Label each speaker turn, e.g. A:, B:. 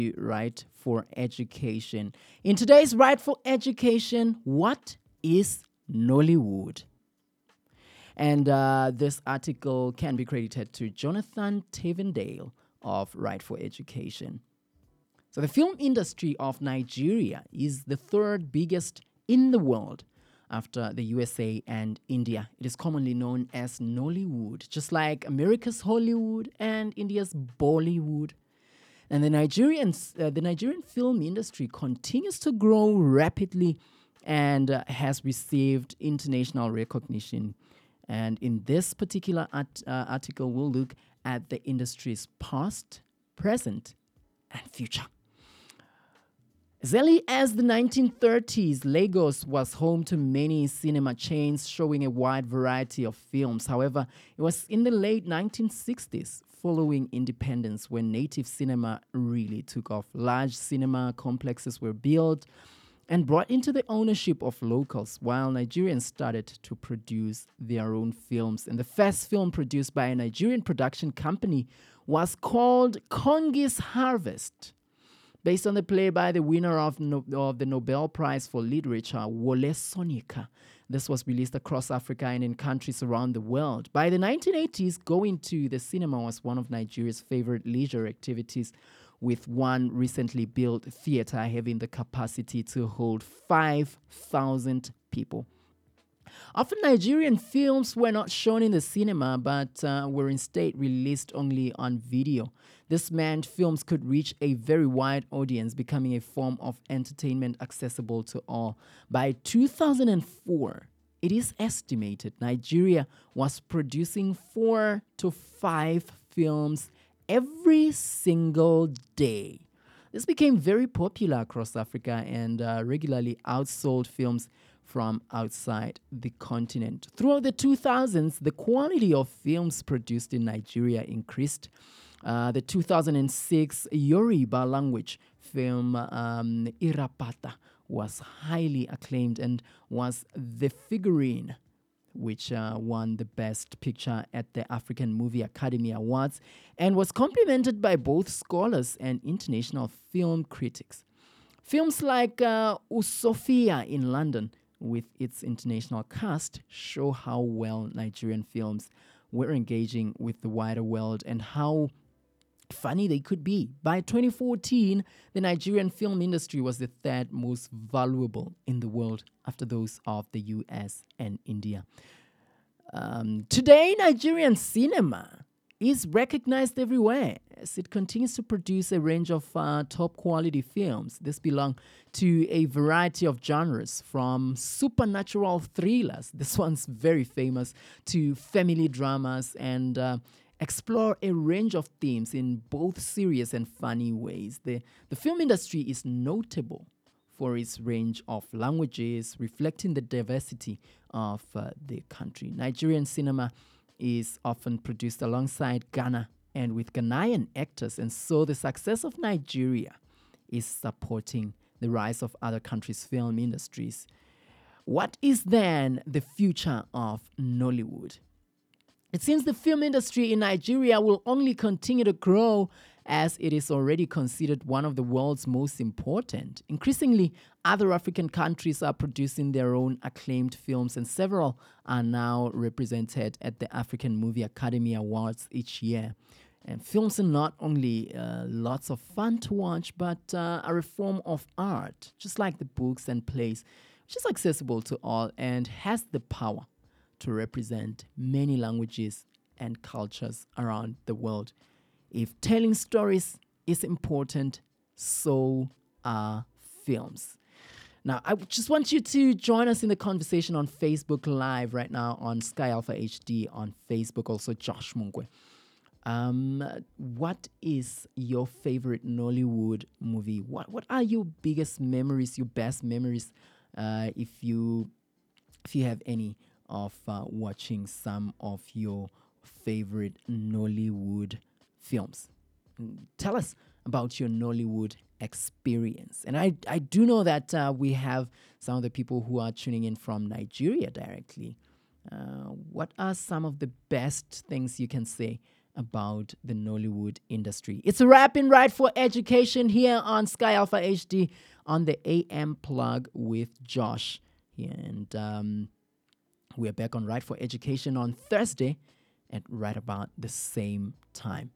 A: Right for Education. In today's Right for Education, what is Nollywood? And this article can be credited to Jonathan Tavendale of Right for Education. So, the film industry of Nigeria is the third biggest in the world after the USA and India. It is commonly known as Nollywood, just like America's Hollywood and India's Bollywood. And the Nigerian film industry continues to grow rapidly and has received international recognition. And in this particular article, we'll look at the industry's past, present, and future. As early as the 1930s, Lagos was home to many cinema chains showing a wide variety of films. However, it was in the late 1960s, following independence, when native cinema really took off. Large cinema complexes were built and brought into the ownership of locals, while Nigerians started to produce their own films. And the first film produced by a Nigerian production company was called Kongi's Harvest, based on the play by the winner of the Nobel Prize for Literature, Wole Soyinka. This was released across Africa and in countries around the world. By the 1980s, going to the cinema was one of Nigeria's favorite leisure activities, with one recently built theater having the capacity to hold 5,000 people. Often Nigerian films were not shown in the cinema, but were instead released only on video. This meant films could reach a very wide audience, becoming a form of entertainment accessible to all. By 2004, it is estimated Nigeria was producing 4 to 5 films every single day. This became very popular across Africa and regularly outsold films from outside the continent. Throughout the 2000s, the quality of films produced in Nigeria increased. The 2006 Yoruba language film Irapata was highly acclaimed and was the figurine which won the Best Picture at the African Movie Academy Awards and was complimented by both scholars and international film critics. Films like Usofia in London, with its international cast, show how well Nigerian films were engaging with the wider world and how funny they could be. By 2014, the Nigerian film industry was the third most valuable in the world after those of the US and India. Today, Nigerian cinema is recognized everywhere as it continues to produce a range of top quality films. This belong to a variety of genres, from supernatural thrillers, this one's very famous, to family dramas, and explore a range of themes in both serious and funny ways. The film industry is notable for its range of languages, reflecting the diversity of the country. Nigerian cinema is often produced alongside Ghana and with Ghanaian actors, and so the success of Nigeria is supporting the rise of other countries' film industries. What is then the future of Nollywood? It seems the film industry in Nigeria will only continue to grow, as it is already considered one of the world's most important. Increasingly, other African countries are producing their own acclaimed films, and several are now represented at the African Movie Academy Awards each year. And films are not only lots of fun to watch, but are a form of art, just like the books and plays, which is accessible to all and has the power to represent many languages and cultures around the world. If telling stories is important, so are films. Now, I just want you to join us in the conversation on Facebook Live right now on Sky Alpha HD on Facebook, also Josh Mungwe. What is your favorite Nollywood movie? What are your biggest memories, your best memories, if you have any, of watching some of your favorite Nollywood films? Tell us about your Nollywood experience. And I do know that we have some of the people who are tuning in from Nigeria directly. What are some of the best things you can say about the Nollywood industry. It's a wrap in Right for Education here on Sky Alpha HD on the AM plug with Josh. And we're back on Right for Education on Thursday at right about the same time.